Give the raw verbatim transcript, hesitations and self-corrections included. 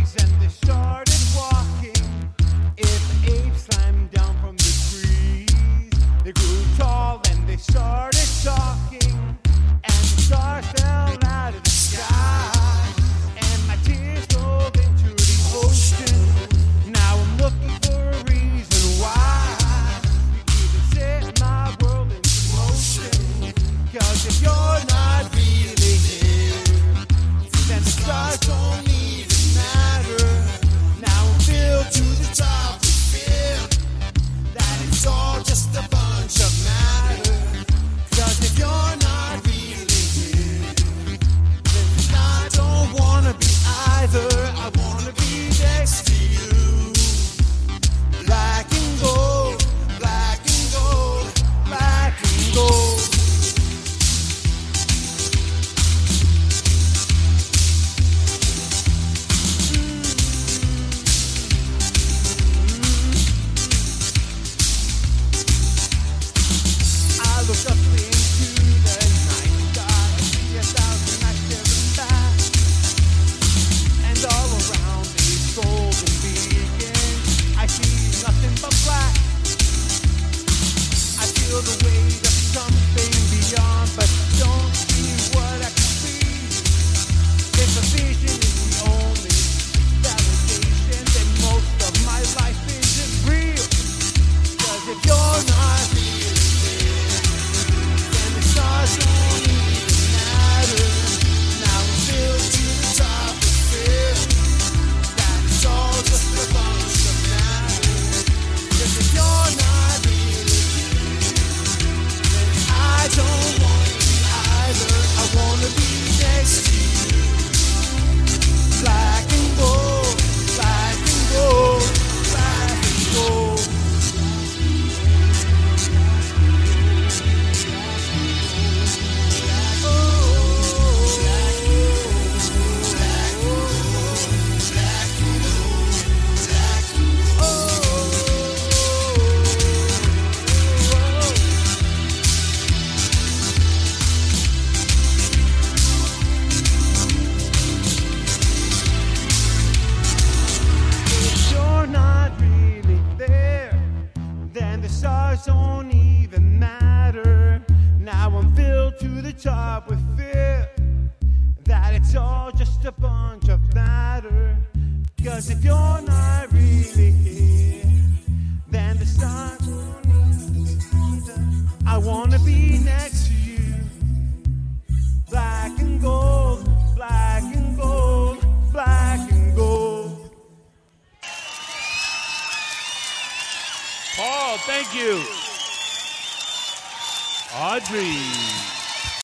apes and they started walking. If apes climbed down from the trees, they grew tall and they started talking. And the stars fell out of the sky, and my tears rolled into the ocean. Now I'm looking for a reason why you even set my world into motion. 'Cause if you're not really here, then the stars don't even matter. Now I'm filled to the top with fear that it's all just a bunch of matter. 'Cause if you're not really here, then I don't wanna be either. I wanna be next to you. Black and gold, black and gold, black and gold. I look up into the night sky, I see a thousand nights staring back, and all around these golden beacons, I see nothing but black. I feel the weight of something beyond, but don't see what I can see. If a vision is the only validation, then most of my life isn't real. 'Cause if you're not really here, then the stars don't even matter. Now I'm filled to the top with fear that it's all just a bunch of matter. 'Cause if you're not really here, then I don't want to be either. I want to be next to you. Black and gold, black and gold, black and gold. If you're not really there, then the stars don't even matter. Now I'm filled to the top with fear that it's all just a bunch of matter. 'Cause if you're not really here, then the stars don't either. I wanna be next to you. Black and gold, black and gold, black and gold. Paul, thank you. Audrey.